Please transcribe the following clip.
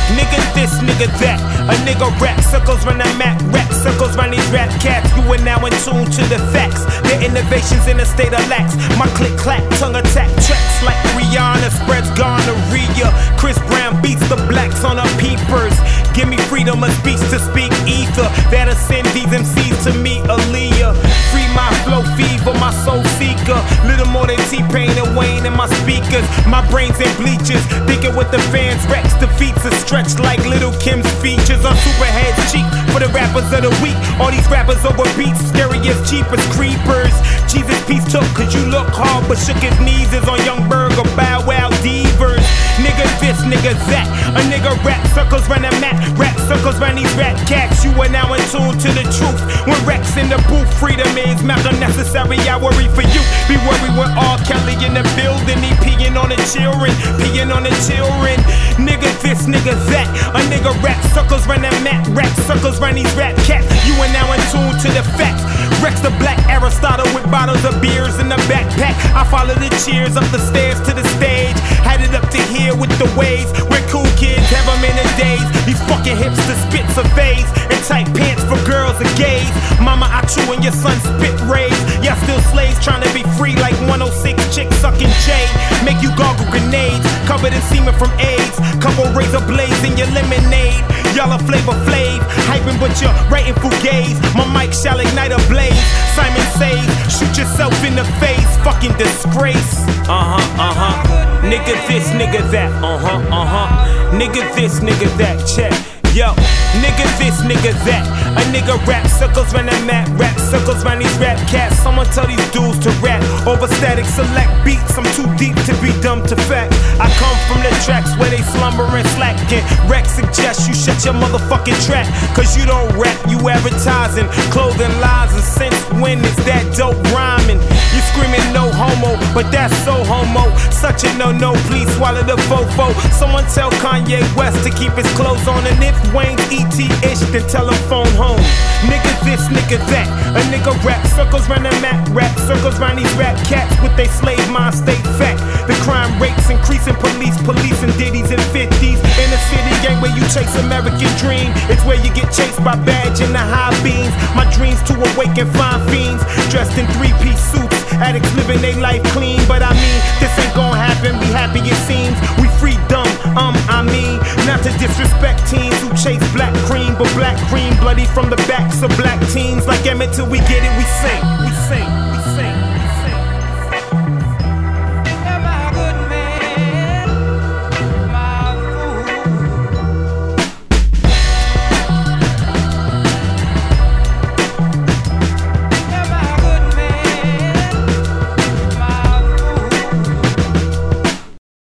Nigga this, nigga that. A nigga rap circles run the map, rap circles run these rap cats. You are now in tune to the facts. The innovations in a state of lax. My click clack, tongue attack tracks like Rihanna spreads gonorrhea. Chris Brown beats the blacks on her peepers. Give me freedom of speech to speak ether. That'll send these MCs to me, Aaliyah. Free my flow fever, my soul seeker. Little more than T-Pain and Wayne in my speakers. My brains in bleachers, thinking with the fans. Rex defeats are stretched like Little Kim's features on Superhead's cheek for the rappers of the week. All these rappers over beats, scary as cheap as creepers. Jesus peace took, cause you look hard, but shook his knees is on Young Berg or Bow Wow Divers. Nigga this, nigga that. A nigga rap circles run the map, rap circles run these rap cats. You are now in tune to the truth. When Rex in the booth, freedom is not unnecessary. I worry for you. Be worried with R. Kelly in the building. He peeing on the children, peeing on the children. Nigga this, nigga that. A nigga rap circles run the map, rap circles run these rap cats. You are now in tune to the facts. Rex the black Aristotle with bottles of beers in the backpack. I follow the cheers up the stairs to the stage. Had it up to here with the waves. We're cool kids, have them in a daze. These fucking hipsters spit surveys and tight pants for girls and gays. Mama, I chew and your son spit rays. Y'all still slaves trying to be free like 106 chicks sucking J. Make you gargle grenades, covered in semen from AIDS. Couple razor blades in your lemonade. Y'all are Flavor Flav, hyping but you're writing fugazi. My mic shall ignite a blaze. Simon says, shoot yourself in the face, fucking disgrace. Nigga this, nigga that. Nigga this, nigga that. Check. Yo, nigga this, nigga that. A nigga rap circles run the map, rap circles run these rap cats. Someone tell these dudes to rap over static select beats. I'm too deep to be dumb to fact. I come from the tracks where they slumber and slacking. Rex suggests you shut your motherfucking trap, cause you don't rap, you advertising clothing lines. And since when is that dope rhyming? You screaming no homo, but that's so homo. Such a no, please swallow the fofo. Someone tell Kanye West to keep his clothes on. And if Wayne E.T.-ish, then tell him phone home. Nigga this, nigga that. A nigga rap circles run the map, rap circles run these rap cats with they slave mind state fact. The crime rates increasing, police and ditties and 50s. In the city gang where you chase American dream, it's where you get chased by badge in the high beams. My dreams to awaken fine fiends, dressed in 3-piece suits. Addicts living their life clean, but I mean, this ain't gon' happen, be happy it seems. We free dumb, I mean, not to disrespect teens who chase black cream, but black cream bloody from the backs of black teens. Like Emmett till we get it, we sing.